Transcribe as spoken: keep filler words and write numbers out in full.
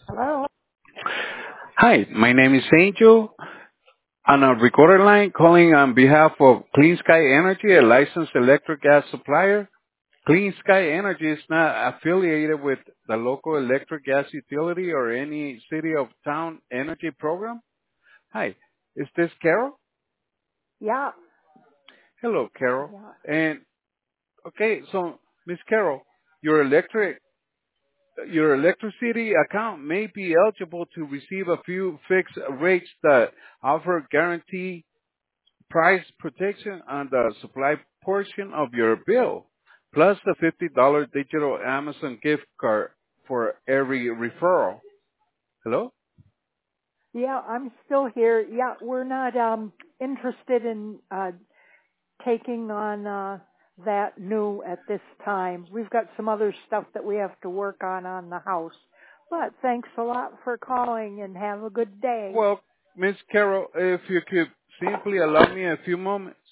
Hello? Hi, my name is Angel. On a recorded line calling on behalf of Clean Sky Energy, a licensed electric gas supplier. Clean Sky Energy is not affiliated with the local electric gas utility or any city of town energy program. Hi, is this Carol? Yeah, Hello, Carol. yeah. And okay, so Miss Carol, your electric your electricity account may be eligible to receive a few fixed rates that offer guarantee price protection on the supply portion of your bill, plus the fifty dollars digital Amazon gift card for every referral. Hello? Yeah, I'm still here. Yeah, we're not um interested in uh taking on uh that new at this time. We've got some other stuff that we have to work on on the house. But thanks a lot for calling and have a good day. Well, Miss Carol, if you could simply allow me a few moments.